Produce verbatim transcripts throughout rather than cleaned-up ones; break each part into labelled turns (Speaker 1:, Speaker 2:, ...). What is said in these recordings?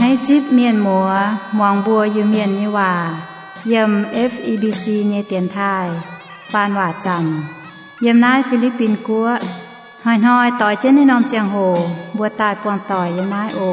Speaker 1: ให้จิบเมียนหมัวมองบัวอยู่เมียนนี่ว่าเยม เอฟ อี บี ซี เนเตียนไทยปานว่าจันเยมนายฟิลิปปินส์กัวหอยน้อยต่อยเจนในนอมเจียงโหบัวตายปวงต่อยเยมนายโอ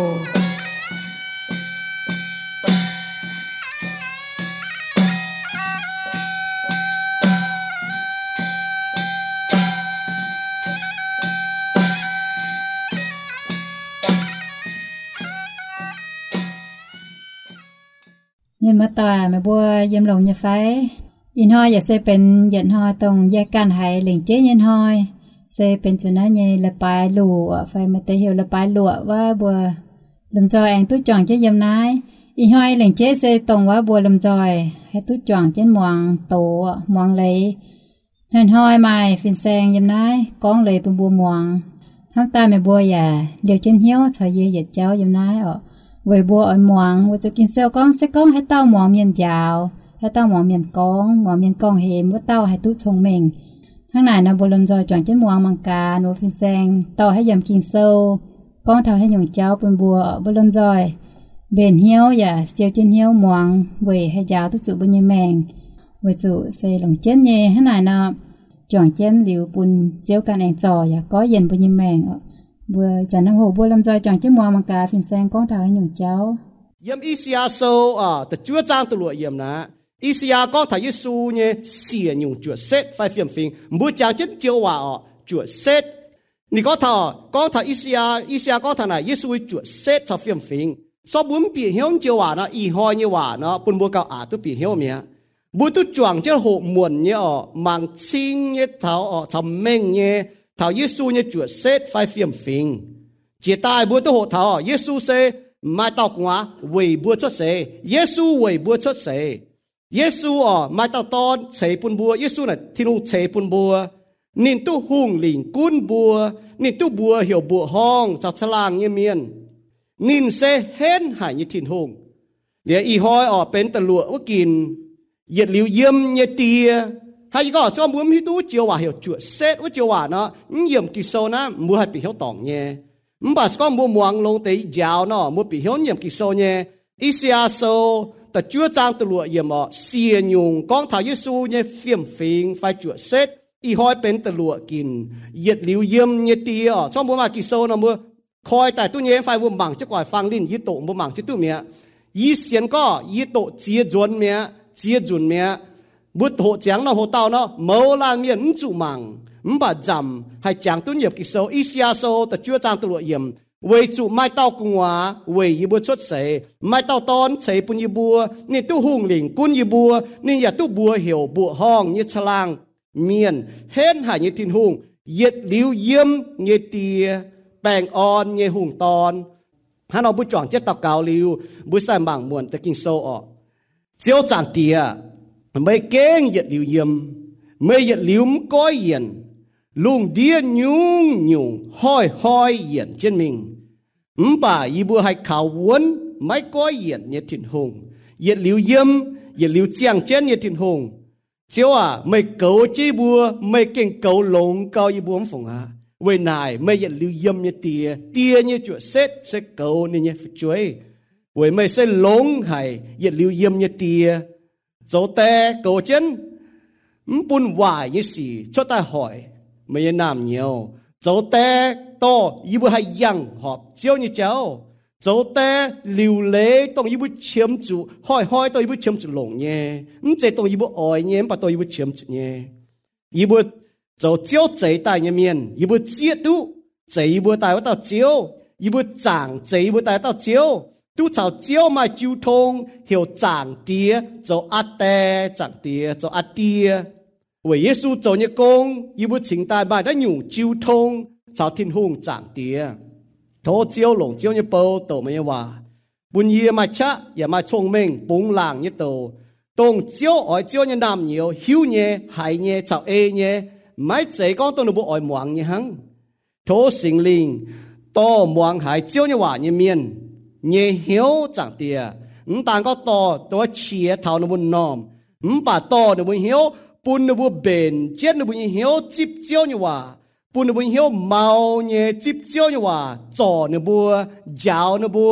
Speaker 1: ยินมาต่อมาบัวยิมหลงยาไฟยินหอยอย่าเซเป็นยันหอยตรงแยกกันหายเหล่งเจ๊ยินหอยเซเป็นจุนะยัยละปลายหลัวไฟมาเตเหี่ยวละปลายหลัวว่าบัวลำจอยเองตุ้จ่องเจ๊ยำนายอีหอยเหล่งเจ๊เซตรงว่าบัวลำจอยให้ตุ้จ่องเจ๊มวงโตมวงเลยเห็นหอยใหม่ฟินแซงยำนายก้องเลยเป็นบัวมวงห้ามตาแม่บัวอย่าเดี๋ยวเจ๊เหี้ยวถอยเยี่ยดเจ้ายำนายอ่ะไว้บัวอ่อนหมวงว่าจะกินเซลก้องเซก้องให้เต้าหมวงเมียนยาวให้เต้าหมวงเมียนก้องหมวงเมียนก้องเหมว่าเต้าให้ตุ้ชงเม่งข้างในนะบัวลำจอยจ่องเจ้าหมวงมังกาโนฟินแซงต่อให้ยำกินเซลก้องเท่าให้หยงเจ้าเป็นบัวบัวลำจอยเบนเหี้ยวอย่าเซียวเจนเหี้ยวหมวงไว้ให้ยาวตุ้จุบุญยแมงไว้จุเซหลงเจนเย่ข้างในนะจ่องเจนหลิวปุนเจียวกันเองจ่ออย่าก็เย็นบุญยแมงอ่ะบัวจันทร์โหบัวลำจอยจ่องเจ้าหมวงมังกาฟินแซงก้องเท่าให้หยงเจ้า
Speaker 2: เยี่ยมอิสยาโซอ่ะแต่จั่วจ้างตลอดเยี่ยมนะอิสยาก็ถ่ายยิสูเนี่ยเสียหยุ่งจวดเซตไฟเฟียมฟิงบุจางเจนเจียวว่าอ่ะจวดเซตนี่ก็ถ่าก็ถ่ายอิสยาอิสยาก็ถ่ายไหนยิสูจวดเซตชอบเฟียมฟิงสอบบุญปีเหี่ยวเจียวว่านะอีหอยเนี่ยว่านะปุ่นบัวเก่าอาตุปีเหี่ยวเมียบุตุจวงเจ้าหกมวนเนี่ยอ่ะมังชิงเนี่ยเท้าอ่ะทำเม่งเนี่ยเท้ายิสูเนี่ยจวดเซตไฟเฟียมฟิงเจตายบุตุหกเท้าอ่ะยิสูเซไม่ตอกว่าเวยบัวชดเสเยซูเวยบัวชดเสเยซูอ่ะไม่ตอกตอนเสปุนบัวเยซูน่ะที่นู่นเสปุนบัวนินตู้หุ่งหลิงกุนบัวนินตู้บัวเหี่ยวบัวห้องจากฉลางเมียนนินเซเห็นหายยิทินหงเดี๋ยวอีหอยอ่ะเป็นตะลวว่ากินเหยียดหลิวเยี่ยมเยเตียให้ก็ซ้อมบุญพี่ตู้เจียวว่าเหี่ยวจวดเซตว่าเจียวว่าเนาะเยี่ยมกิโซนะมัวให้ปีเหี่ยวตองเนี่ยมบัสก็มัวมวงลงแต่ยาวเนาะมัวปีเหี่ยวเยี่ยมกิโซเนี่ยอิสยาโซแต่จั่วจางตลวดเยี่ยมอ่ะเสียยุงกองถ่ายยิสูเนี่ยเฟียมฟิงไฟจวดเซตอีหอยเป็นตลวดกินเหยียดหลิวเยี่ยมเนี่ยเตียซ้อมบัวมากิโซเนาะมัวคอยแต่ตู้เนี่ยไฟบัวบังจะก่อยฟังลิ้นยี่โตบัวบังจะตู้เมียยี่เสียนก็ยี่โตเจียจวนเมียเจียจุนเมียบุตรโหจังเนาะโหเต้าเนาะเมาลางเมียนจุมังมบาจำให้จังตุ้นเหยียบกิโซอิสยาโซแต่จั่วจางตลวดเยี่ยมเวจุไม่เต้ากุงวาเวยีบัวชดเสไม่เต้าตอนเสปุญยีบัวนี่ตู้หุ่งหลิงกุนยีบัวนี่อย่าตู้บัวเหี่ยวบัวห้องยี่ฉลางเมียนเห็นหายยี่ทินหุ่งเย็ดหลิวเยี่ยมยี่เตียแปงอ่อนยี่หุ่งตอนฮันเอาบุจ่องเจ็ดตอกเกาลิวบุใส่บางมวนตะกินโซออกเจียวจางเตียไม่เก้งเย็ดหลิวเยี่ยมไม่เย็ดหลิวมก้อยเย็นลุงเดียนยุงยุงห้อยห้อยเหยียนเจนมิงมบ่ายีบัวให้ข่าววนไม่ก้อยเหยียนเนี่ยถิ่นหงเหยียดหลิวเยี่ยมเหยียดหลิวเจียงเจนเนี่ยถิ่นหงเจ้าอ่ะไม่เกาจีบัวไม่เก่งเกาหลงเกายีบัวฝงอ่ะเวนายไม่เหยียดหลิวเยี่ยมเนี่ยเตียเตียเนี่ยจุดเซ็ตเซ็ตเกาเนี่ยเนี่ยช่วยเว้ไม่เส้นหลงให้เหยียดหลิวเยี่ยมเนี่ยเตียโจแต่เกาเจนมปุ่นวายยี่สี่ชดตาหอยไม่ยังน้ำเหนียวโจแต่โตยีบุให้ยังหอบเจียวนี่เจ้าโจแต่หลิวเล่ต้องยีบุเชื่อมจุห้อยห้อยต้องยีบุเชื่อมจุหลงเนี่ยมันเจต้องยีบุอ่อยเนี่ยปะต้องยีบุเชื่อมจุเนี่ยยีบุโจเจียวใจตายเนี่ยเมียนยีบุเจียตุใจยีบุตายว่าต่อเจียวยีบุจางใจยีบุตายต่อเจียวตู้ชาวเจียวมาจิวทงเหี่ยวจางเตียโจอัดแต่จางเตียโจอัดเตีย为耶稣做一工，伊不请大拜得用交通，朝天空涨跌，土蕉龍蕉一步都沒話，半夜咪七也咪聰明，本冷一度，當蕉愛蕉一男搖，曉嘢係嘢就 A 嘢，唔係這講到你不愛望嘢行，土成靈多望係蕉一話一面，嘢曉漲跌，唔但個多多切頭你不nom唔把多你不曉。ปุ่นนบัวเบนเจ็ดนบัวเหี่ยวจิบเจียวนี่ว่าปุ่นนบัวเหี่ยวเมาเนี่ยจิบเจียวนี่ว่าจ่อนบัวยาวนบัว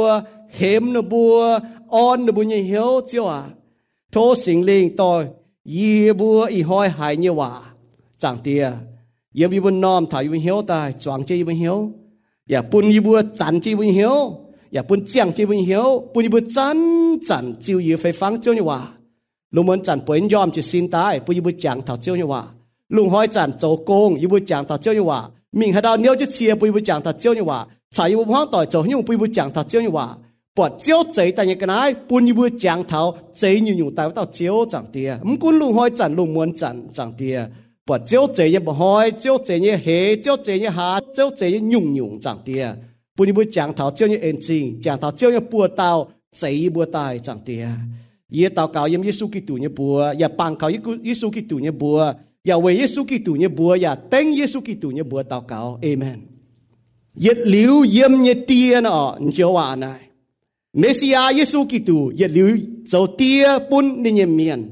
Speaker 2: hiểm nó bùa on nó bùa như hiếu chiếu à thô sinh linh tôi y bùa y hoi hại như hòa chẳng tia yếm y bùa nòm thảo y bùa hiếu tài choáng chơi y bùa hiếu ya pun y bùa chắn chơi y bùa hiếu ya pun chiang chơi y bùa hiếu pun y bùa chắn chắn chiếu y phải phăng chiếu như hòa lúc muốn chắn buen yom chỉ xin tai pun y bùa chàng thảo chiếu như hòa lúc hoi chắn châu công y bùa chàng thảo chiếu như hòa mình hay đào nếu chỉ chia pun y bùa chàng thảo chiếu như hòa chạy y bùa hoang tỏi châu nhung pun y bùa chàng thảo chiếu như hòa bọt chiếu chế tại những cái này bún như bữa chàng thảo chế như nhung tại tao chiếu chẳng tia không cuốn lùng hoi chẳng lùng muốn chẳng chẳng tia bọt chiếu chế như bọt hoi chiếu chế như hế chiếu chế như hà chiếu chế như nhung nhung chẳng tia bún như bữa chàng thảo chiếu như ên chinh chàng thảo chiếu như bùa tao chế như bùa tai chẳng tia ye tao cáo yếm Giêsu Kitô như bùa ya bằng cáo Giêsu Kitô như bùa ya về Giêsu Kitô như bùa ya tên Giêsu Kitô như bùa tao cáo amen yết liu yếm như tia nó chiếu hòa này Messiah Giêsu Kitô yết liu dấu tia bún đi nhầm miền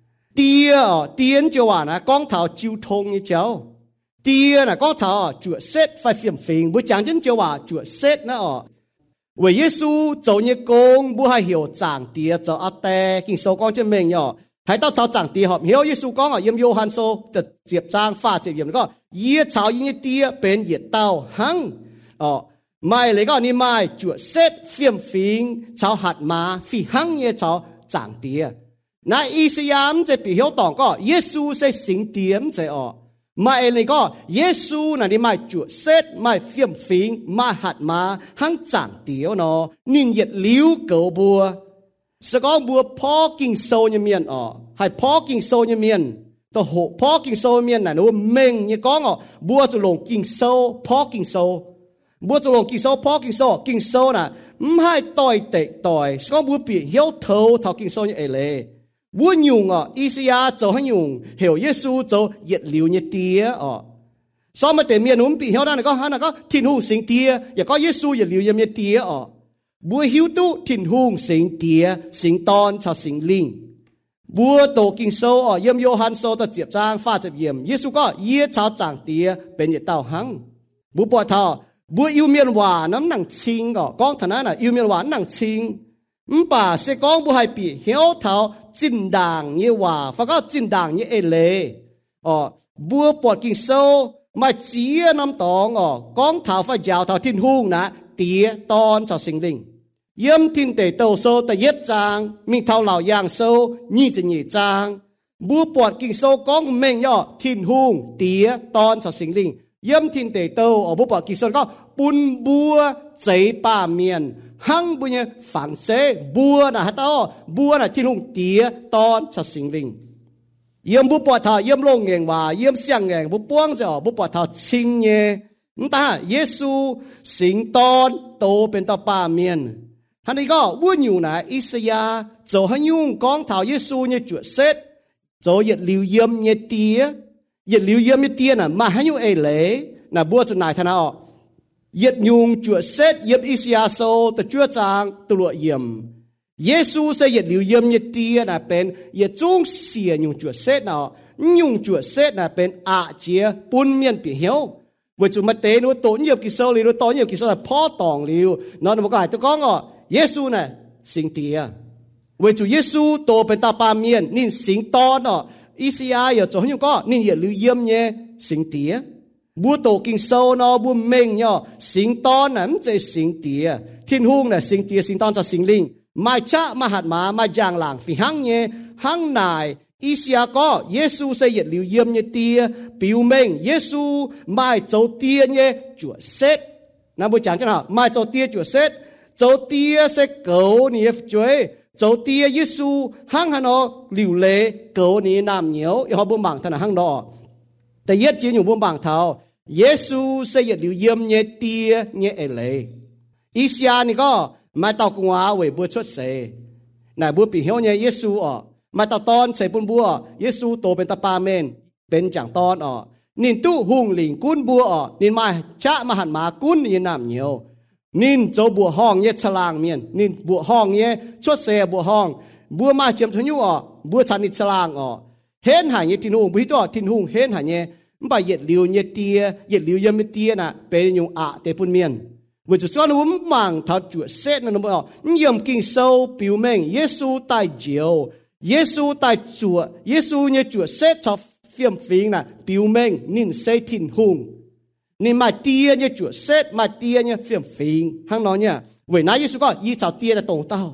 Speaker 2: tia tiên cho hòa na con thảo chiêu thông như cháu tia là con thảo chuột xét phải phiền phiền bữa chẳng chân cho hòa chuột xét nó ở vì Giêsu dấu như công bữa hay hiểu chẳng tia cho ở tè kinh số con chân mình nhỏ hãy tao cháu chẳng tia họ hiểu Giêsu con ở yếm Gioan số từ diệp trang pha diệp yếm có yết cháu như tia bên yết tao hăng ờ mai lấy cái này mai chuột xét phiền phiền cháu hạt má phi hăng như cháu chẳng tia na Isaiahจะปีเหี่ยวตองก็เยซูใส่สิงเตียมจะออกมาเอเลยก็เยซูน่ะนี่มาจุดเซตมาเฟียมฟิงมาหัดมาหังจางเตียวเนาะนินเหยียดลิ้วเกาบัวสกองบัวพ่อกิ่งโซยเมียนออกให้พ่อกิ่งโซยเมียนตัวหกพ่อกิ่งโซเมียนน่ะนู้เม่งยี่ก้องออกบัวจะลงกิ่งโซพ่อกิ่งโซบัวจะลงกิ่งโซพ่อกิ่งโซกิ่งโซน่ะไม่ให้ต่อยเตะต่อยสกองบัวปีเหี่ยวเท้าเท่ากิ่งโซยี่เอเลยบัวยุงอ่ะอิสยาจะให้ยุงเหี่ยวเยซูจะเหยียดเหลียวเนี่ยเตี้ยอ่ะซ้อมมาแต่เมียนุ่มปีเหี่ยวนั่นก็ฮันก็ทิ้งหูสิงเตี้ยอย่าก็เยซูเหยียดเหลียวเนี่ยเตี้ยอ่ะบัวหิวตู้ทิ้งหูสิงเตี้ยสิงตอนชาวสิงลิงบัวโตกิงโซอ่ะเยี่ยมโยฮันโซตะเจียบจางฟ้าจะเยี่ยมเยซูก็เยี่ยชาวจางเตี้ยเป็นเหยียดเต้าหังบัวปอทอบัวอิวเมียนหวานน้ำหนังชิงก็ก้องฐานะน่ะอิวเมียนหวานหนังชิงมป่าเสกองบัวให้ปีเหี่ยวเท้าจินด่างเยี่ยว่าฟ้าก็จินด่างเยี่ยเอเลอ๋อบัวปอดกิ่งโซมาเจียน้ำตองอ๋อกองเท้าฟ้ายาวเท้าทิ้นหุ่งนะเตี้ยตอนชาวสิงลิงเยี่ยมทิ้นเตะโตโซแต่เย็ดจางมีเท้าเหล่ายางโซยี่จะยี่จางบัวปอดกิ่งโซกองเม่งย่อทิ้นหุ่งเตี้ยตอนชาวสิงลิงเยี่ยมทิ้นเตะโตอ๋อบัวปอดกิ่งโซก็ปุนบัวใจป่าเมียนหังบุญฝังเสบัวนะฮะต้อบัวนะที่ลุงเตี้ยตอนชัดสิงลิงเยี่ยมบุปผาเท้าเยี่ยมลงเงงว่าเยี่ยมเสียงเงงบุปป้วงจะออกบุปผาเท้าชิงเย่นั่นตาเยซูสิงตอนโตเป็นตาป่าเมียนฮันนี่ก็วุ่นอยู่นะอิสยาจะให้ยุ่งกองเท้าเยซูเนี่ยจุดเซตจะเหยียดลิวเยี่ยมเนี่ยเตี้ยเหยียดลิวเยี่ยมเนี่ยเตี้ยน่ะมาให้ยุ่งเอเล่น่ะบัวจะนายธนาออกเหยียดยุงจั่วเซตเหยียดอิสยาโซแต่จั่วจางตัวเยี่ยมเยซูเสเหยียดหลิวเยี่ยมเหยียดเตียน่ะเป็นเหยียดจงเสียยุงจั่วเซตเนาะยุงจั่วเซตน่ะเป็นอาเจียปุ่นเมียนปีเหี่ยววันจุมาเตนูโตเหยียบกิโซลินูโตเหยียบกิโซแต่พ่อตองลิวนอนบอกว่าตัวก้องอ่ะเยซูน่ะสิงเตียวันจุเยซูโตเป็นตาปาเมียนนี่สิงตอนเนาะอิสยาอย่าจงยุงก็นี่เหยียดหลิวเยี่ยมเนี่ยสิงเตียบัวโตกิ่งโซนอบัวเม่งย่อสิงตอนน่ะมันจะสิงเตียทิ้นหุ่งน่ะสิงเตียสิงตอนจะสิงลิงไม่ชะมาหัดมาไม่จางหลังฝีหังเย่หังนายอิสยาก็เยซูเสยดหลิวเยี่ยมเยเตียปิวเม่งเยซูไม่โจเตียเย่จั่วเซตนะบัวจางจังหะไม่โจเตียจั่วเซตโจเตียเสกเก๋นี่จ่วยโจเตียเยซูหังฮันอหลิวเล่เก๋นี่น้ำเหนียวอีหอบัวบังถนัดหังดอแต่เย็ดจีนอยู่บนบางเท้าเยซูเสยดหลิวเยี่ยมเยเตียเยเอเลยอิสยานี่ก็มาตอกงัวเวบัวชดเสน่ะบัวปีเหี่ยวเยเยซูอ่ะมาตอตอนใส่ปุ่นบัวเยซูโตเป็นตาปาเมนเป็นจังตอนอ่ะนินตู้หุงหลิงกุ้นบัวอ่ะนินมาชะมาหันมากุ้นเยน้ำเหนียวนินโจบัวห้องเยฉลางเมียนนินบัวห้องเยชดเสบัวห้องบัวมาเจียมทยุอ่ะบัวชันนิฉลางอ่ะเห็นหายเยทินหุงบุยตัวทินหุงเห็นหายเยไม่เหยียดหลิวเยเตียเหยียดหลิวเยมเตียน่ะเป็นยุงอะเตปุ่นเมียน vì chủ cho nó mang thảo chúa xét nó nó nhiệm kinh sâu biểu minh Giêsu tại diệu Giêsu tại chúa Giêsu như chúa xét cho phiền phiền là biểu minh nín xây thìn hùng nín mai tia như chúa xét mai tia như phiền phiền hăng nói nha vì nãy Giêsu có y chào tia là tổng tao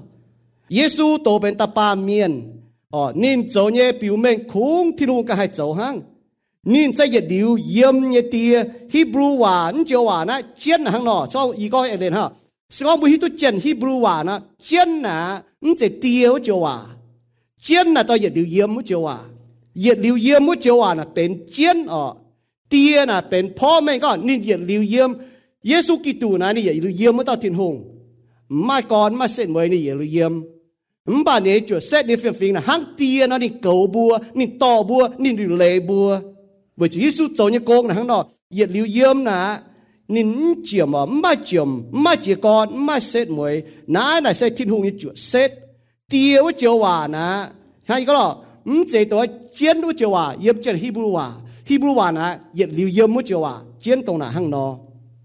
Speaker 2: Giêsu tổ bên ta ba miền ờ nín chỗ như biểu minh khung thìn hùng cả hai chỗ hăng nín在一流音一啲 Hebrew 話唔就話呢真行咯，所以講一年哈，是講每都真 Hebrew 話呢真啊，唔就啲就話真啊，到一流音唔就話一流音唔就話呢เป็น真哦，啲呢เป็นพ่อแม่ก็นี่一流音，耶穌基督呢นี่一流音唔到天空，唔係講唔係説為นี่一流音。唔把你做 set 你phiền phiền là hang tia nó đi cầu bùa, đi to bùa, đi lệ bùa. Bởi Chúa Giêsu cho những con là hang nó, nhiệt liu yếm nà, nín chiếm mà mai chiếm, mai chỉ con, mai set muội, nãy là set thiên hùng như Chúa set, tia với Chúa hòa nà, hay có đó,唔chỉ tôi chiến với Chúa hòa, yếm trên Hebrew hòa, Hebrew hòa nà, nhiệt liu yếm với Chúa hòa, chiến tông là hang nó.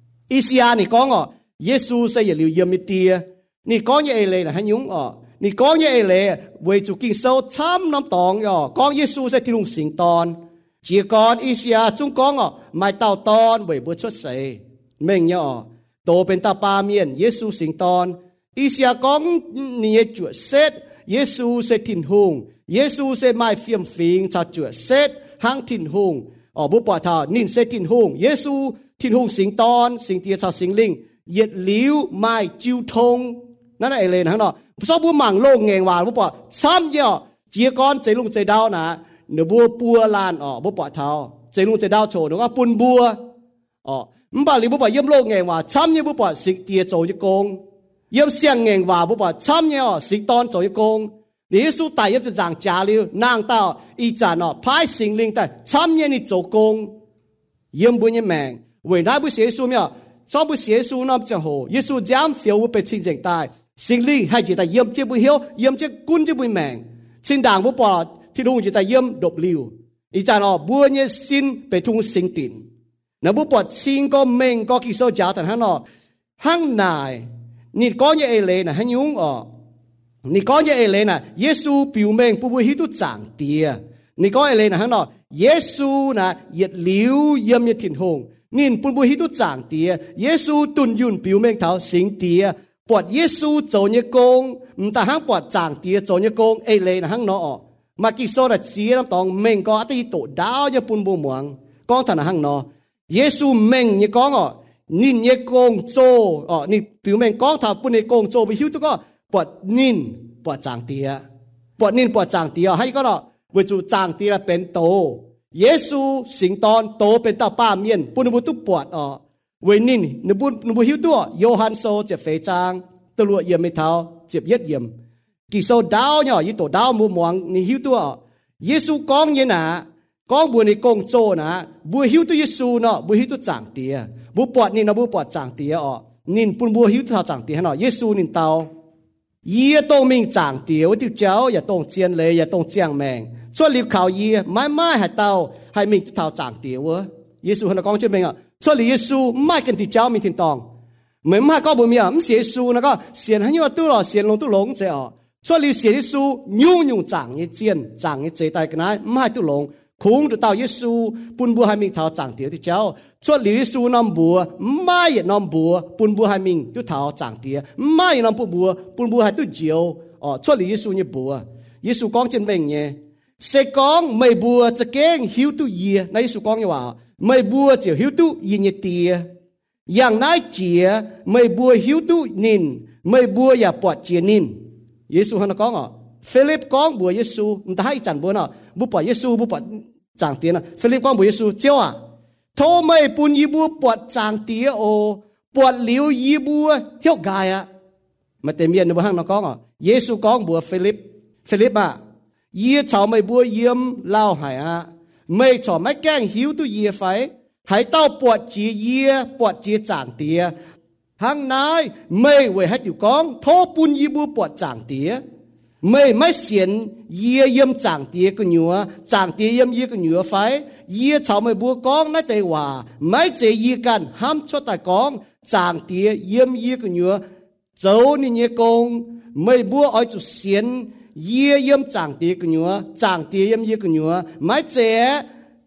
Speaker 2: Isia này có ngọ, Giêsu sẽ nhiệt liu yếm như tia, này có như ấy là hang nhúng ở. Nì có như ấy lệ, vì chủ kinh sâu trăm năm tòng, con Giêsu sẽ thiên hùng sinh tòn. Chỉ còn Isia chúng con ở mai tàu tòn bởi bữa xuất sấy. Mình nhớ, tổ bên ta ba miền, Giêsu sinh tòn. Isia con nìa chúa xét, Giêsu sẽ thiên hùng. Giêsu sẽ mai phiêm phiền cho chúa xét, hang thiên hùng. Ở bố bỏ thảo, nín sẽ thiên hùng. Giêsu thiên hùng sinh tòn, sinh tia cho sinh linh. Nhiệt liu mai chiêu thông. Nó này lên hả nó. Sau bố mảng lô nghèng vào bố bỏ xăm nhờ chia con chế lung chế đau nè nếu bố bùa lan ở bố bỏ thao chế lung chế đau chỗ nó có bùn bùa ờ bà lý bố bỏ yếm lô nghèng vào xăm như bố bỏ xịt tia chỗ như công yếm xiang nghèng vào bố bỏ xăm nhờ xịt ton chỗ như công lý số tài yếm cho giảng trả liu nàng tao y trả nó phái sinh linh tại xăm như ni chỗ công yếm bố như mèng vì nãy bố xế xu nhờ sau bố xế xu nó chẳng hồ Giêsu dám phiếu bố bê xin dành tài sinh linh hay chỉ ta yếm chế bùi hiếu yếm chế cún chế bùi mèng xin đảng bố bỏ thì đúng chỉ ta yếm độc liu ý cha nó bùa như xin bề thung sinh tịnh nếu bố bỏ xin có mình có kỳ sâu giáo thành hắn nó hăng nài nị có như ấy lệ là hắn nhúng ở nị có như ấy lệ là Giêsu biểu mình bùi bùi hiếu tu giảng tia nị có ấy lệ là hắn nó Giêsu là yết liu yếm như thiên hùng nín bùi bùi hiếu tu giảng tia Giêsu tuân yun biểu mình thảo sinh tiaบวชเยซูโจเนกงมตาหังบวชจางเตียโจเนกงเอเลยนะหังเนาะมากิโซดะจีน้ำตองเมงก็ตีโตดาวเนี่ยปุ่นบัวหมวงก้องท่านหังเนาะเยซูเมงเนี่ยก้องอ่ะนินเนี่ยกงโจอ๋อนี่ผิวเมงก้องถ้าปุ่นเนี่ยกงโจไปหิวตัวก็บวชนินบวชจางเตียบวชนินบวชจางเตียให้ก็เนาะบวชจูจางเตียเป็นโตเยซูสิงตอนโตเป็นตาป้าเมียนปุ่นบุตุบวชอ๋อเวนินนบุนบุหิวตัวโยฮันโซเจ็บเฟจางตัวเยี่ยมไม่เท่าเจ็บเย็ดเยี่ยมกิโซดาวเนี่ยยี่ตัวดาวมัวมองนี่หิวตัวเยซูก้องเนี่ยนะก้องบัวในกงโจนะบัวหิวตัวเยซูเนาะบัวหิวตัวจางเตียบัวปอดนี่นะบัวปอดจางเตียอ๋อนินปุ่นบัวหิวตัวจางเตียเนาะเยซูนินเตาเยี่ยตรงมิงจางเตียวที่เจ้าอย่าตรงเจียนเลยอย่าตรงเจียงแมงช่วยรีบข่าวเยี่ยไม่ไม่ให้เตาให้มิงเท่าจางเตียวเว้ยเยซูเขาก้องเช่นเมงอ่ะช่วยเยซูไม่กันที่เจ้ามีทิ้งตองเหมือนมาก็บุญมีอ่ะไม่เสียซูนะก็เสียนให้ยัวตู้หรอเสียนลงตู้หลงเจ้าช่วยเสียเยซูยุ่งยุ่งจางยี่เจียนจางยี่เจตายกันนะไม่ให้ตู้หลงคุ้งตัวเต่าเยซูปุ่นบัวให้มิงเท้าจางเตียวที่เจ้าช่วยเยซูน้ำบัวไม่น้ำบัวปุ่นบัวให้มิงตู้เท้าจางเตียวไม่น้ำปุ่นบัวปุ่นบัวให้ตู้เจียวอ๋อช่วยเยซูเนี่ยบัวเยซูก้องเจนเบ่งเนี่ยเสกองไม่บัวจะเก่งหิวตู้เยียในเยซูก้องเนี่ยว่าไม่บัวเจียวหิวตู้ยินเตียอย่างนายเจียไม่บัวหิวตู้นินไม่บัวอย่าปวดเจียนินเยซูฮันก้องอ่ะฟิลิปก้องบัวเยซูมันได้จันบัวเนาะบุปผาเยซูบุปผาจางเตียนะฟิลิปก้องบัวเยซูเจ้าอ่ะโทไม่ปุนยีบัวปวดจางเตียโอปวดเหลียวยีบัวเหี่ยวกายอ่ะมาเต็มเย็นในบัวฮันก้องอ่ะเยซูก้องบัวฟิลิปฟิลิปอ่ะเยี่ยชาวไม่บัวเยี่ยมเล่าหายอ่ะไม่ชอบไม่แกล้งหิวตู้เยี่ยไฟหายเต้าปวดจีเยี่ยปวดจีจางเตียหังนายไม่เว้ให้ติวกองโทปุนยีบัวปวดจางเตียไม่ไม่เสียนเยี่ยเยี่ยมจางเตียก็หนัวจางเตียเยี่ยมเยี่ยก็หนัวไฟเยี่ยชาวไม่บัวกองนั่นแต่ว่าไม่เจยี่กันห้ามชดแต่กอง chàng tía yếm yếm cái nhựa dấu ni nhẹ công mấy bữa ở chỗ xiên yếm yếm chàng tía cái nhựa chàng tía yếm yếm cái nhựa mấy trẻ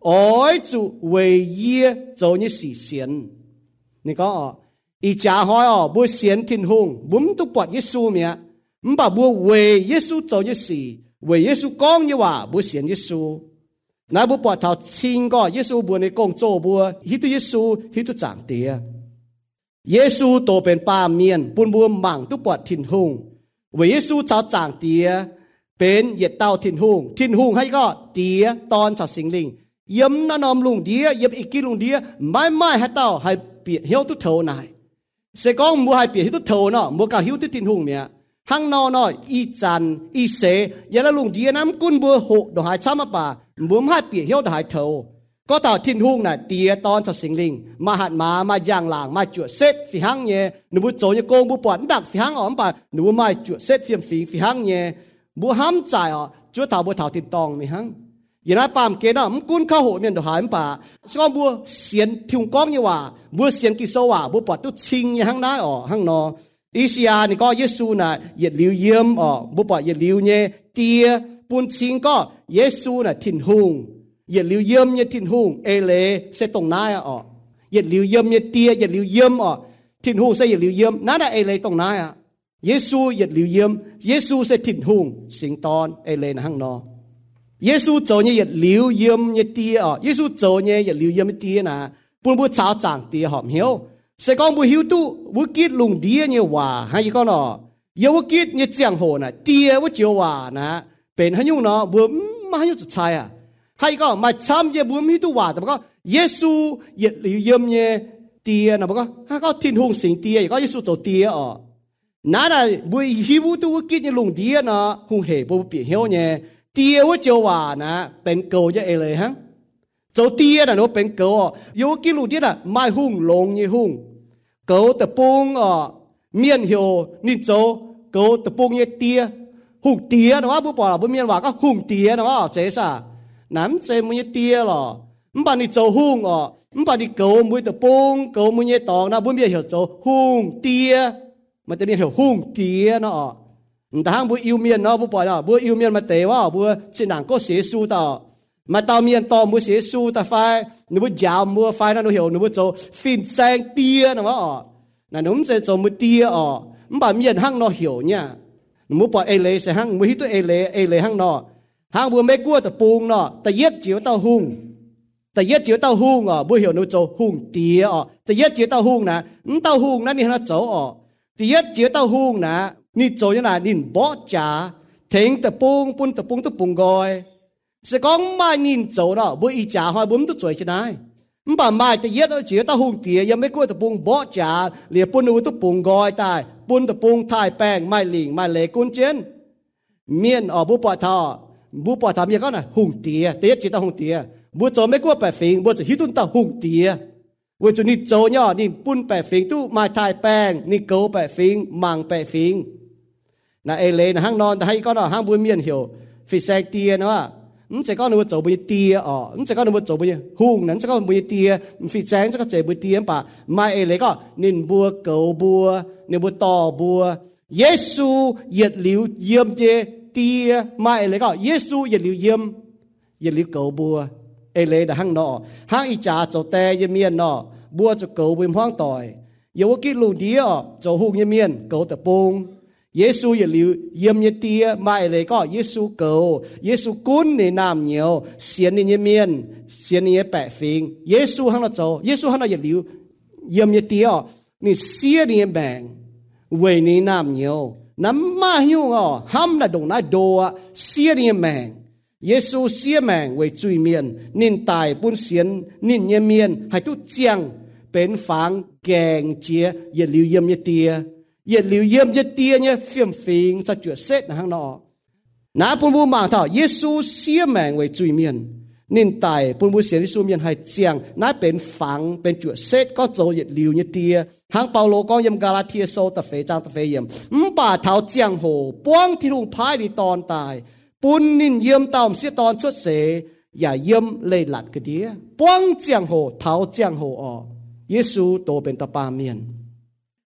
Speaker 2: ở chỗ về yếm dấu như xì xiên này có ý cha hỏi ở bữa xiên thiên hùng bấm tu bọt Giêsu mẹ唔把不为耶稣做一事，为耶稣讲嘅話，不信耶穌。那不把頭千個耶穌本你講做不，佢對耶穌佢都長啲。耶穌都เป็นป่าเมียนปุ่นบัวหมั่งตุปอดถิ่นหง為耶穌找長啲เป็นเหยียดเต้าถิ่นหงถิ่นหงให้ก็เตี้ยตอนชาวสิงลิงยิ้มน้านอมลุงเดียยิ้มอีกกี่ลุงเดียไม่ไม่ให้เต้าให้เปียเหี้ยวตุเท่าไหนเสกองมัวให้เปียเหี้ยวตุเท่าเนาะมัวกะเหี้ยวตุถิ่นหงเมียหังนอน้อยอีจันอีเสยาละลุงเดียน้ำกุนบัวหกดอกหายช้ำมาป่าบัวให้เปียเหี้ยวดอกหายเท่าก็ต่อทิ้นหุ่งน่ะเตียตอนชาวสิงลิงมาหัดมามาย่างหลางมาจวดเซตฝีหังเย่หนูบุโจยโกงบุปวดดักฝีหังอ๋อมป่าหนูมาจวดเซตเฟียมฝีฝีหังเย่บัวห้ำจ่ายอ๋อจวดเท่าบัวเท่าติดตองมีหังอย่างนั้นปามเกณฑ์อ๋อมกุนเข้าหัวเมียนดอกหายป่าสกอบัวเสียนทิ้งก้องยี่ว่าบัวเสียนกิโซว่าบัวปวดตุชิงยี่หังได้อ๋อหังนออีเสียนี่ก็เยซูน่ะเหยียดลิ้วเยี่ยมอ๋อบุปผาเหยียดลิ้วเนี่ยเตียปุ่นชิงก็เยซูน่ะถิ่นหุงเหยียดลิ้วเยี่ยมเนี่ยถิ่นหุงเอเลเสตรงน้าอ๋อเหยียดลิ้วเยี่ยมเนี่ยเตียเหยียดลิ้วเยี่ยมอ๋อถิ่นหุงเสเหยียดลิ้วเยี่ยมนั่นน่ะเอเลตรงน้าอ่ะเยซูเหยียดลิ้วเยี่ยมเยซูเสถิ่นหุงสิงตอนเอเลนะหังนอเยซูโจเนี่ยเหยียดลิ้วเยี่ยมเนี่ยเตียอ๋อเยซูโจเนี่ยเหยียดลิ้วเยี่ยมเนี่ยเตียนะปุ่นบุชาวจางเตียหอมเหี้ยวเสกองบุหิวตุบุกิดลุงเดียเนี่ยว่าให้ก็เนาะเยาวกิดเนี่ยเจียงโหน่ะเตียว่าเจียวว่านะเป็นให้ยุ่งเนาะบุมาให้ยุ่งสุดท้ายอ่ะให้ก็มาช้ำเยบุมิตุว่าแต่ก็เยซูเหยียดหรือเยี่ยมเนี่ยเตียนะบอกก็ให้ก็ทิ้งหงสิงเตียก็เยซูตัวเตียอ๋อนั่นแหละบุหิวตุบุกิดเนี่ยลุงเดียเนาะหงเหบุเปียเหี้ยวเนี่ยเตียว่าเจียวว่านะเป็นเกลจะเอเลยฮะเจ้าเตี้ยน่ะเนาะเป็นเกาอ่ะโยกิลูเตี้ยน่ะไม่หุ่งลงยี่หุ่งเกาตะปุงอ่ะเมียนเหียวนี่เจ้าเกาตะปุงยี่เตี้ยหุ่งเตี้ยนะว่าผู้ปอละผู้เมียนว่าก็หุ่งเตี้ยนะว่าเจ๊ซ่าน้ำเจมันยี่เตี้ยหรอมันปานนี่เจ้าหุ่งอ่ะมันปานนี่เกามือตะปุงเกามือยี่ตองนะผู้เมียนเหียวเจ้าหุ่งเตี้ยมันจะเมียนเหียวหุ่งเตี้ยเนาะแต่ทางผู้อิวเมียนเนาะผู้ปอละผู้อิวเมียนมาเตะว่าผู้สิหนังก็เสียสู้ต่อมาตอเมียนตอมือเสียสู้แต่ไฟหนูยาวมือไฟนั่นหนูเหี่ยวหนูโจฟินแซงเตี้ยนะว่าอ๋อนั่นหนูจะโจมือเตี้ยอ๋อมันแบบเมียนหั่งนอเหี่ยวเนี่ยหนูปล่อยเอเลใส่หั่งมือฮิตตัวเอเลเอเลหั่งนอหั่งบัวไม่กลัวแต่ปูงเนาะแต่เย็ดจิ๋วเต้าหุ่งแต่เย็ดจิ๋วเต้าหุ่งอ๋อบัวเหี่ยวหนูโจหุ่งเตี้ยอ๋อแต่เย็ดจิ๋วเต้าหุ่งนะเต้าหุ่งนั่นนี่นะโจอ๋อแต่เย็ดจิ๋วเต้าหุ่งนะนี่โจยังไงนี่บ่จ๋าถึงแต่ปูงปุ่นแต่ปูงตัวปูงกอยสกองไม่นินโจเนาะบุอีจ่าหอยบุ้มตัวสวยชนะมันป่าไม่แต่เย็ดเอาเจี๋ยตาหุ่งเตี๋ยยังไม่กลัวตะปุงบ่จ่าเหลียปุ่นเอาตะปุงกอยตายปุ่นตะปุงถ่ายแป้งไม่หลิงไม่เละกุนเจนเมียนอ๋อบุปผาทอบุปผาทำยังก็น่ะหุ่งเตี๋ยเตี๋ยจีตาหุ่งเตี๋ยบุโจไม่กลัวแปะฟิงบุจะฮิตุนตาหุ่งเตี๋ยบุจะนี่โจย่อนี่ปุ่นแปะฟิงตู้มาถ่ายแป้งนี่เกาแปะฟิงมังแปะฟิงน่ะเอเลน่ะห้างนอนแต่ให้ก็น่ะห้างบุเมียนเหี่ยวฟิแซกเตี๋ยนะว่า唔只講你會做不啲哦，唔只講你會做不嘢，紅人只講不啲，唔非正只講做不啲吧，唔係嚟個，你唔狗不，你唔多不，耶穌熱了鹽嘅啲，唔係嚟個，耶穌熱了鹽，熱了狗不，誒嚟就行喏，行一家做帶一面喏，不就狗不放袋，有幾路啲哦，做紅一面，狗就崩。耶穌也留鹽一啲，買嚟個耶穌狗，耶穌官你南牛，鮮你一面，鮮你一白餅，耶穌喺度做，耶穌喺度也留鹽一啲哦，你鮮你一命，為你南牛，那馬牛哦，冚那動那多啊，鮮你一命，耶穌鮮命為最面，您大本鮮，您一面係都將เป็นฝังแกงเจียอย่า留鹽一啲。อย่าเหลียวเยี่ยมยัดเตี้ยเนี่ยเฟียมฟิงจะจุดเซตนะฮังนอน้าปุ่นบูมาท่าเยซูเสียแมงไว้จุยเมียนนินตายปุ่นบูเสียที่ซูเมียนให้เจียงน้าเป็นฝังเป็นจุดเซตก็โจยัดเหลียวยัดเตี้ยฮังเปาโลก็ยำกาลาเทียโซตะเฟจางตะเฟยมมป่าเท้าเจียงโหป้วงที่ลุงพายในตอนตายปุ่นนินเยี่ยมตามเสียตอนชุดเสอย่าเยี่ยมเลยหลัดกระเดียป้วงเจียงโหเท้าเจียงโหออเยซูโตเป็นตะปาเมียน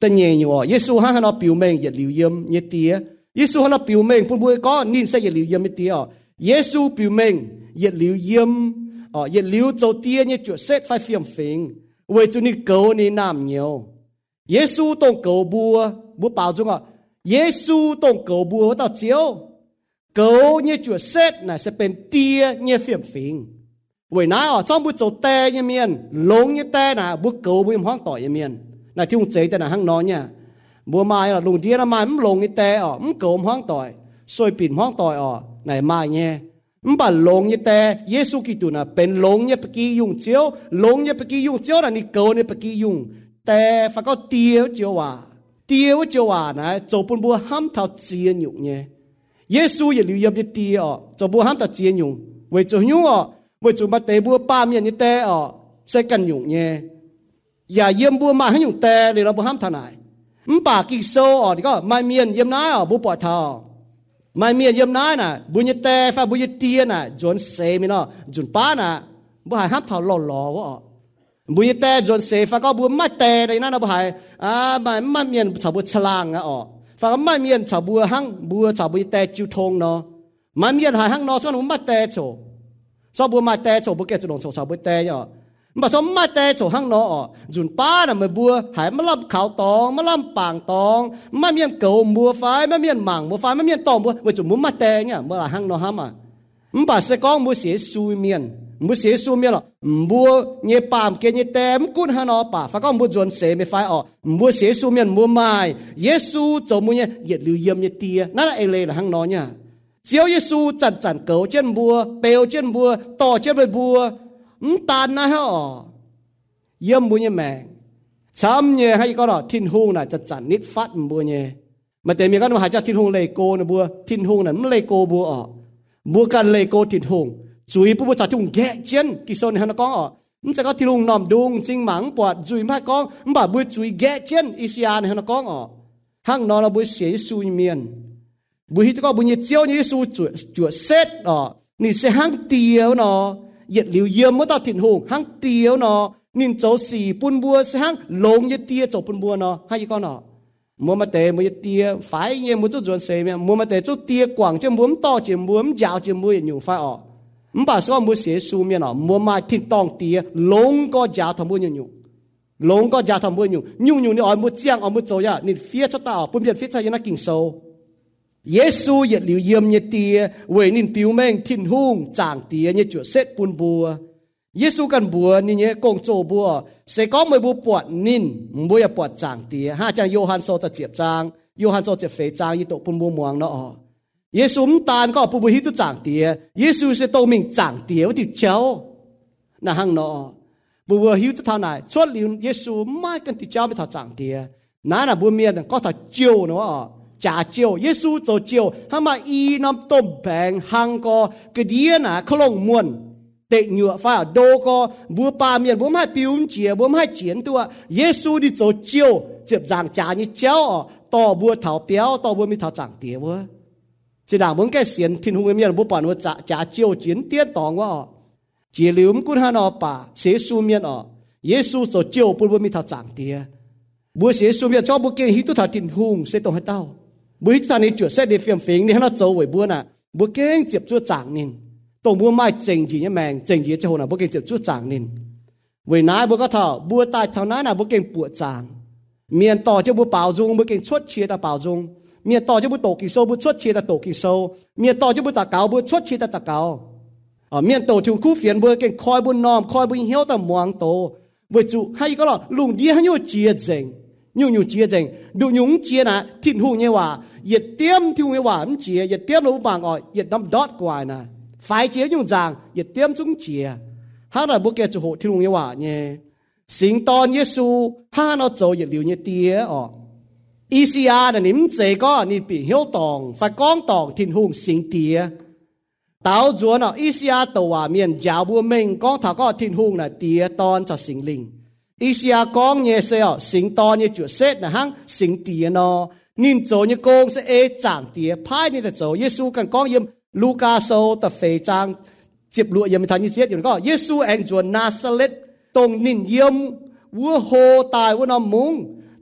Speaker 2: แต่เนี่ยอยู่เยซูฮะเราผิวเมงอย่าหลิวเยี่ยมเนี่ยเตี้ยเยซูฮะเราผิวเมงปุ่นบุยก็นินใส่อย่าหลิวเยี่ยมเนี่ยเตี้ยเยซูผิวเมงอย่าหลิวเยี่ยมอ๋ออย่าหลิวโจเตี้ยเนี่ยจุดเซตไฟเฟียมฟิงเวจุนี่เกานี่น้ำเหนียวเยซูต้องเกาบัวบัวเปล่าจุงอ่ะเยซูต้องเกาบัวต่อเจียวเกาเนี่ยจุดเซตน่ะจะเป็นเตี้ยเนี่ยเฟียมฟิงเว้ยน้าอ๋อช่องบุโจเตยเมียนหลงเนี่ยเตน่ะบุเกาบุห้องต่อยเมียนน่ะที่องเจแต่น่ะห้างน้อยเนี่ยบัวไม้อ๋อลุงเดียน่ะไม้มันหลงเนี่ยเตอ๋อมันเกาห้องต่อยซอยปิ่นห้องต่อยอ๋อไหนไม้เนี่ยมันบ่หลงเนี่ยเตเยซูกิตุน่ะเป็นหลงเนี่ยปกี้ยุงเจียวหลงเนี่ยปกี้ยุงเจียวน่ะนี่เกาเนี่ยปกี้ยุงแต่ฝากก็เตี้ยวเจียวว่าเตี้ยวเจียวว่านะโจปุ่นบัวห้ามเท่าเจียนอยู่เนี่ยเยซูอย่าลืมยับยัดเตี้ยอ๋อโจบัวห้ามเท่าเจียนอยู่เวโจยุ่งอ๋อเวจุมาเตบัวป้าเมียนี่เตอ๋อใส่กันอยู่เนี่ยอย่าเยี่ยมบัวมาให้อยู่เตเลยเราบัวห้ามทนายมันปากกิโซอ๋อนี่ก็ไม่เมียนเยี่ยมน้าอ๋อบัวปอดทอไม่เมียนเยี่ยมน้าน่ะบุญเตฟ้าบุญเตียน่ะจนเซมิเนาะจนป้าน่ะบัวหายห้ามเท่าหล่อหล่อวะบุญเตจนเซฟ้าก็บัวไม่เตเลยนั่นนะบัวหายอ่าไม่ไม่เมียนชาวบัวฉลางอ่ะอ๋อฟ้าก็ไม่เมียนชาวบัวหั่งบัวชาวบุญเตจิวทงเนาะไม่เมียนหายหั่งเนาะส่วนผมไม่เตโฉชาวบัวไม่เตโฉบุกเกจุดลงโฉชาวบัวเตเนาะมาชมไม่เตโฉหั่งเนาะอ๋อจุนป้าน่ะไม่บัวหายมาล่ำขาวตองมาล่ำป่างตองไม่เมียนเก่าบัวไฟไม่เมียนหมั่งบัวไฟไม่เมียนตองบัวเวจุนมุไม่เตเนี่ยเมื่อไรหั่งเนาะฮะมามันป่าเสกองบัวเสียซูเมียนบัวเสียซูเมียนหรอบัวเนี่ยปามเกเนี่ยเต็มกุ้นฮะเนาะป่าฟ้าก็บัวจนเสไม่ไฟอ๋อบัวเสียซูเมียนบัวไม้เยซูจมูกเนี่ยเหยียดหรือเยี่ยมเนี่ยเตียนั่นไอเลยละหั่งเนาะเนี่ยเจียวเยซูจันจันเก่าเจนบัวเปลวเจนบัวต่อเจนบัวมันตานนะฮะอ๋อเยี่ยมบัวเนี่ยแมงช้ำเนี่ยให้ก็รอทิ้นหงน่ะจะจันนิดฟัดบัวเนี่ยมาแต่เมียก็มาหาจากทิ้นหงเลโกนะบัวทิ้นหงน่ะมันเลโกบัวอ๋อบัวกันเลโกทิ้นหงจุยผู้บัวจัดทิ้งแก่เจนกิโซนฮันก็อ๋อมันจะก็ทิ้งหงนอมดุงจริงหมังปวดจุยพายกองมันบ่าบัวจุยแก่เจนอิสยาในฮันก็อ๋อห้างนอนเราบัวเสียซูเมียนบุหิตก็บุญเจียวนี่สู้จุดจุดเซตอ๋อนี่เสห้างเตียวเนาะเหยียดหลิวเยี่ยมเมื่อตอนถิ่นหงห้างเตียวเนาะนินโจสี่ปุ่นบัวเสห้างลงเหยียดเตียโจปุ่นบัวเนาะให้ก็เนาะมัวมาเตะมัวเหยียดเตียฝ่ายเยี่ยมมัวจุดจวนเสมีมัวมาเตะจุดเตียกว่างจมูกต่อจมูกยาวจมูกอยู่ฝ่ายอ๋อมันป่าสก็มัวเสียสูเมียเนาะมัวมาทิ้งตองเตียลงก็ยาวทำบุญอยู่ลงก็ยาวทำบุญอยู่ยุ่งอยู่นี่อ๋อมัวเจียงอ๋อมัวโจยะนี่เฟียชะตาปุ่นเบียดเฟียชะยันนักกิ่งโซเยซูเหยียดหลิวเยี่ยมเนี่ยเตียเวนินปิวแมงทิ้นหุ่งจางเตียเนี่ยจุดเซตปุนบัวเยซูกันบัวนี่เนี่ยกงโจบัวเสก้องไม่บัวปวดนินบัวอย่าปวดจางเตียห้าจางโยฮันโซตะเจียบจางโยฮันโซเจ็บเฟจางยี่ตกปุนบัวมวงเนาะเยซูมตานก็ปุนบัวฮิตุจางเตียเยซูเสโตมิงจางเตียว่าติดเจ้าน่ะหังเนาะบัวฮิตุเท่าไหนชวนหลิวเยซูไม่กันติดเจ้าไม่ท่าจางเตียนั่นน่ะบัวเมียนก็ท่าเจียวเนาะจ่าเจียวเยซูโจเจียวถ้ามาอีน้ำต้มแบงหังก็กระเดียน่ะขลงมวนเตะเหงื่อฟ้าโดก็บัวปาเมียนบัวไม่ปิวเจียบัวไม่เจียนตัวเยซูดิโจเจียวเจ็บจางจ่านี่เจ้าต่อบัวเถาเปียวต่อบัวมีเถาจางเตียวะจะด่างบัวแกเสียนทิ้งหัวเมียนบัวปานว่าจ่าจ่าเจียวเจียนเตี้ยตองว่าเจียลิวมกุนฮานอป่าเสซูเมียนอ๋อเยซูโจเจียวปุ่นบัวมีเถาจางเตียบัวเสซูเมียนชอบบัวเก่งฮิตุเถาทิ้งหุงเสตองให้เต้าบุญท่านนี้จุดเสด็จเฟียมฟิงนี่ให้เราโจไว้บัวน่ะบัวเก่งเจ็บชั่วจางนินตรงบัวไม้เจงจีเนี่ยแมงเจงจีเจ้าหน้าบัวเก่งเจ็บชั่วจางนินเว้นายบัวก็เท่าบัวตายเท่านั้นน่ะบัวเก่งปวดจางเมียนต่อเจ้าบัวเป่าจงบัวเก่งชดเชียร์ตาเป่าจงเมียนต่อเจ้าบัวโตกิโซบัวชดเชียร์ตาโตกิโซเมียนต่อเจ้าบัวตาเก่าบัวชดเชียร์ตาตาเก่าอ๋อเมียนโตถึงคู่เฟียนบัวเก่งคอยบัวนอมคอยบัวเหี้ยวตามวงโตบัวจุให้ก็หรอลุงดีให้โยเจียเจงยุ่งยุ่งเจียเจงดูยุ่งเจียนะทิ้งหูเนี่ยว่าเหยียดเตี้ยมทิ้งไว้ว่ามันเจียเหยียดเตี้ยมเราบางอ่อยเหยียดน้ำดอดกว่านะไฟเจียยุ่งจางเหยียดเตี้ยมจุ้งเจียห้าเราบุกแกจะโหทิ้งไว้ว่าเนี่ยสิงตอนเยซูห้าเราโจเหยียดเหลียวเนี่ยเตี้ยอ๋ออีซีอาร์น่ะนิ่มเจก็นี่ปีเหี้ยวตองไฟก้องตองทิ้งหูสิงเตี้ยเต้าจวนอ๋ออีซีอาร์ตัวว่าเมียนยาวบัวเมงก้องถาก็ทิ้งหูน่ะเตี้ยตอนจะสิงลิงอีซีอาร์ก้องเนี่ยเสียสิงตอนเนี่ยจุดเซตนะฮังสิงเตี้ยเนาะนินโจเนี่ยโกงเสเอจางเตียพายนี่แต่โจเยซูกันก้องยิมลูกาโซแต่เฟจางจิบลัวยังไม่ทันยี่เสียอยู่ก็เยซูเองจวนนาซาเลตตรงนินเยี่ยมวัวโฮตายวัวนอมมุง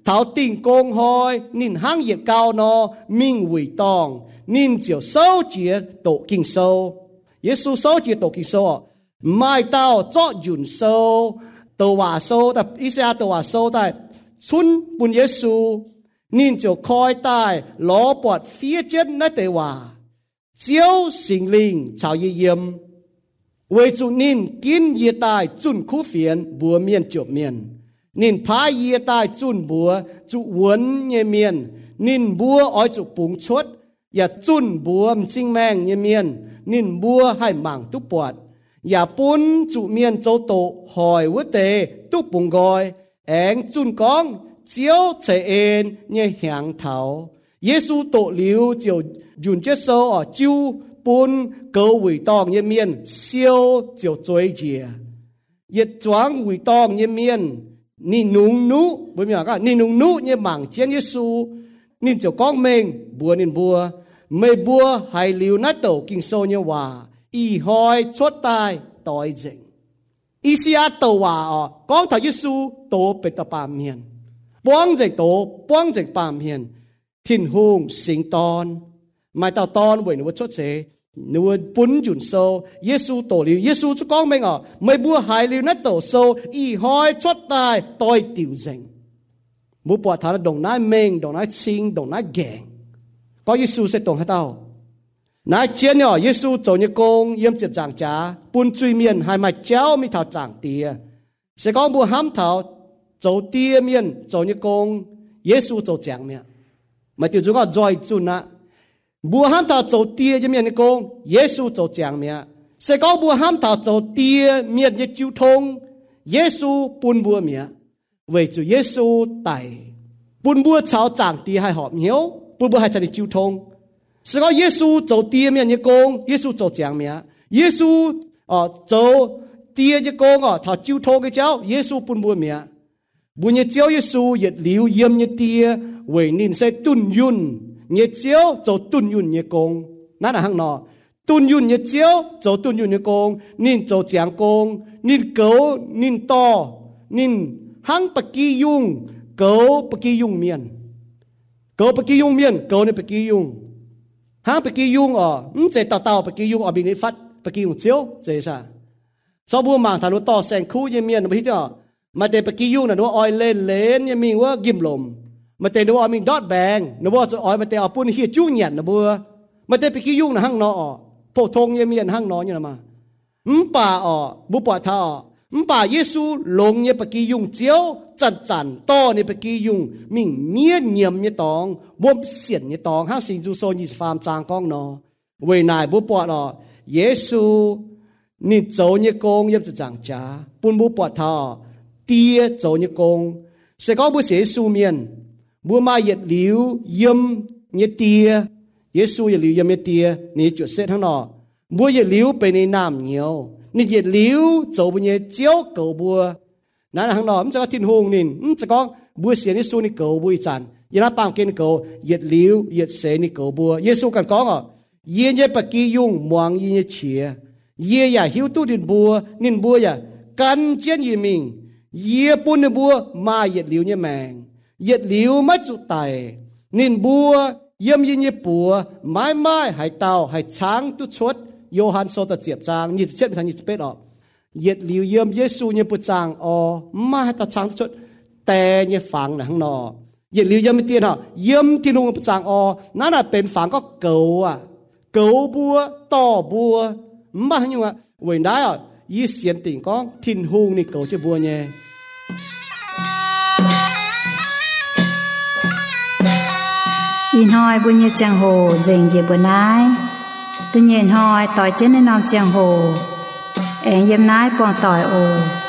Speaker 2: thảo tình công hoi nín hang nhiệt cao nó minh quỷ tòng nín chiều sâu chia tổ kinh sâu Giêsu sâu chia tổ kinh sâu mai tao cho dùn sâu tổ hòa sâu tại Isa tổ hòa sâu tại xuân bùn Giêsu nín chiều khoi tai ló bọt phía trên nơi tề hòa chiếu sinh linh chào y yếm为主您今夜带准苦phiền bùa miền chụp miền nín phá夜带准bùa chủ vấn nhẹ miền nín bùa ói chủ bùng chốtอย่าจุนบวมจิงแมงเยเมียนนินบัวให้หมั่งตุปวดอย่าปุ้นจุเมียนโจโตหอยวะเตตุปุงกอยแองจุนกองเจียวเฉเอ็นเนี่ยหางเถาเยซูโตหลิวเจียวยุนเจโซอ๋อจิ้วปุ้นเกาหวีตองเยเมียนเซียวเจียวจวยเจียเย็ดจวงหวีตองเยเมียนนี่นุงนุบ่มีก็นี่นุงนุเนี่ยหมั่งเจียนเยซูนินเจียวกองเมงบัวนินบัวไม่บัวให้หลิวนัดโตกิงโซเนี่ยว่าอีหอยชดตายต่อยเจงอีเสียโตว่าอ๋อกองถ่ายเยซูโตเป็นตะปามเมียนป้องเจงโตป้องเจงปามเมียนทิ้นหงสิงตอนไม่เต่าตอนเว้ยหนูว่าชดเสหนูว่าปุ้นจุนโซเยซูโตหลิวเยซูจะกองเมงอ๋อไม่บัวให้หลิวนัดโตโซอีหอยชดตายต่อยติวเจงมุปวดทารดงน้าเมงดงน้าชิงดงน้าแกงก็เยซูเสตรงให้เต้านายเจียนเนี่ยเยซูโจยกงเยี่ยมเจ็บจางจ้าปุ่นจุยเมียนให้มาเจ้ามีเท้าจางเตียเสกองบัวห้ามเท้าโจเตียเมียนโจยกงเยซูโจจางเมียมาติวจุก็จอยจุนนะบัวห้ามเท้าโจเตียเมียนกงเยซูโจจางเมียเสกองบัวห้ามเท้าโจเตียเมียนยจิวทงเยซูปุ่นบัวเมียเวจูเยซูไตปุ่นบัวเช้าจางเตียให้หอบเหนียวปุ่นบัวให้จันจิวทงสก็เยซู做爹面的工，耶稣做讲面，耶稣哦做爹的工哦，他就托个教，耶稣本不面，不也教耶稣也留言的爹，为您在敦运，也教做敦运的工，哪能行喏？敦运也教做敦运的工，您做讲工，您狗您多，您行不记用，狗不记用面，狗不记用面，狗呢不记用。hang pergi yung oh, hmm saya tahu tahu pergi yung oh bini fat pergi yung jauh saya sa. So bu mang thằng nó to sen khu như miền nó biết chưa? Mà để pergi yung là nó oi lên lên như mìnhว่ากิมลมmà để nó oi mình dot bang nóว่าจะ oi mà để เอาปุ่นเหี้ยจุ้งหยันนะบัวmà để pergi yung là hang nó oh, โพทงnhư miền hang nó như nào mà. Hmmป่าอ๋อบุปผาท่าhmmป่าเยซูลงเนี่ยpergi yungเจียวจันจันต่อเนี่ยpergi yungมิ่งเมียเงียมเนี่ยตองบ่มเสียนเนี่ยตองห้าสิงจูโซยี่สิบฟามจางก้องเนาะเวนายบุปผาอ๋อเยซูนี่โจเนี่ยกงเย็บจะจางจ้าปุ่นบุปผาท่าเตี้ยโจเนี่ยกงเสกเอาบุเสซูเมียนบัวมาเหยียดหลิวเยี่ยมเนี่ยเตี้ยเยซูเหยียดหลิวเยี่ยมเนี่ยเตี้ยนี่จุดเสร็จทั้งนอบัวเหยียดหลิวไปในน้ำเหนียวนี่เหยียดหลิวโจบุญเจียวเก่าบัวนั่นทางนอมันจะก็ทิ้งหงนินมันจะก็บัวเสียนี่สู้นี่เก่าบัวจันยันปามเกณฑ์เก่าเหยียดหลิวเหยียดเสนี่เก่าบัวเยซูกันก้องอ่ะเยี่ยเนี่ยปะกี้ยุ่งมวงเยี่ยเฉียเยี่ยอย่าหิวตู้ดินบัวนินบัวอย่ากันเจียนยี่มิงเยี่ยปุ่นในบัวมาเหยียดหลิวเนี่ยแมงเหยียดหลิวมัดจุไตนินบัวเยี่ยมยี่เนี่ยปัวไม้ไม้หายเตาหายช้างตุชดโยฮันโซตะเจียบจางยี่สิบเจ็ดเป็นทางยี่สิบเป็ดออกเหยียดหลิวเยี่ยมเยซูเนี่ยปุจางออมาให้ตาช้างตุชดแต่เนี่ยฝังนะข้างนอกเหยียดหลิวเยี่ยมไม่เตี้ยนอ่ะเยี่ยมที่ลุงปุจางออนั่นน่ะเป็นฝังก็เก่าอ่ะเก่าบัวต่อบัวมาอย่างว่าเว้นได้อ่ะยี่เสียนติ่งก้องทิ้นหงนี่เก่าจะบัวเนี่ย
Speaker 1: ยินหอยบุญยจังโหเจิงเจ็บบนนายตุนเย็นหอยต่อยเจนในนอมจังโหเอ็งเยี่ยมนายปวงต่อยโอ